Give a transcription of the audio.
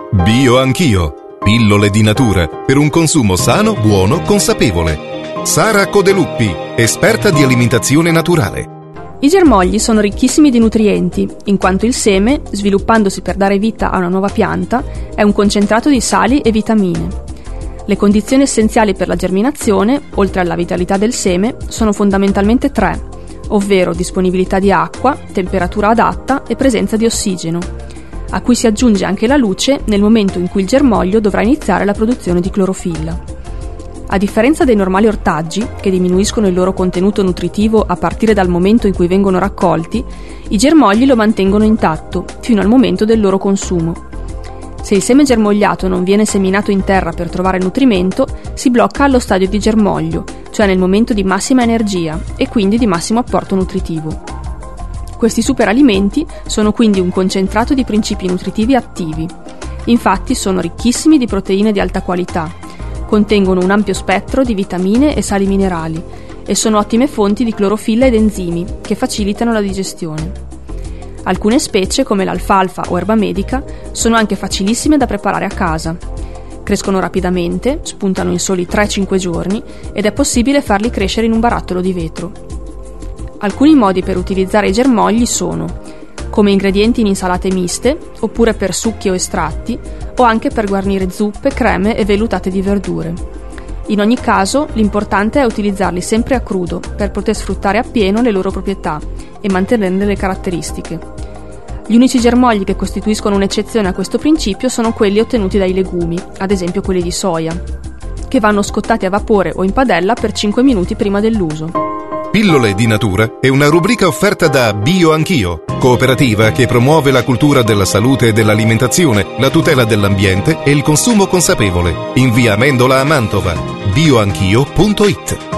Bio Anch'io. Pillole di natura per un consumo sano, buono, consapevole. Sara Codeluppi, esperta di alimentazione naturale. I germogli sono ricchissimi di nutrienti, in quanto il seme, sviluppandosi per dare vita a una nuova pianta, è un concentrato di sali e vitamine. Le condizioni essenziali per la germinazione, oltre alla vitalità del seme, sono fondamentalmente tre, ovvero disponibilità di acqua, temperatura adatta e presenza di ossigeno, a cui si aggiunge anche la luce nel momento in cui il germoglio dovrà iniziare la produzione di clorofilla. A differenza dei normali ortaggi, che diminuiscono il loro contenuto nutritivo a partire dal momento in cui vengono raccolti, i germogli lo mantengono intatto fino al momento del loro consumo. Se il seme germogliato non viene seminato in terra per trovare nutrimento, si blocca allo stadio di germoglio, cioè nel momento di massima energia e quindi di massimo apporto nutritivo. Questi superalimenti sono quindi un concentrato di principi nutritivi attivi. Infatti sono ricchissimi di proteine di alta qualità, contengono un ampio spettro di vitamine e sali minerali e sono ottime fonti di clorofilla ed enzimi che facilitano la digestione. Alcune specie, come l'alfalfa o erba medica, sono anche facilissime da preparare a casa. Crescono rapidamente, spuntano in soli 3-5 giorni ed è possibile farli crescere in un barattolo di vetro. Alcuni modi per utilizzare i germogli sono come ingredienti in insalate miste, oppure per succhi o estratti, o anche per guarnire zuppe, creme e vellutate di verdure. In ogni caso, l'importante è utilizzarli sempre a crudo per poter sfruttare appieno le loro proprietà e mantenerne le caratteristiche. Gli unici germogli che costituiscono un'eccezione a questo principio sono quelli ottenuti dai legumi, ad esempio quelli di soia, che vanno scottati a vapore o in padella per 5 minuti prima dell'uso. Pillole di natura è una rubrica offerta da Bio Anch'io, cooperativa che promuove la cultura della salute e dell'alimentazione, la tutela dell'ambiente e il consumo consapevole. In via Amendola a Mantova. bioanchio.it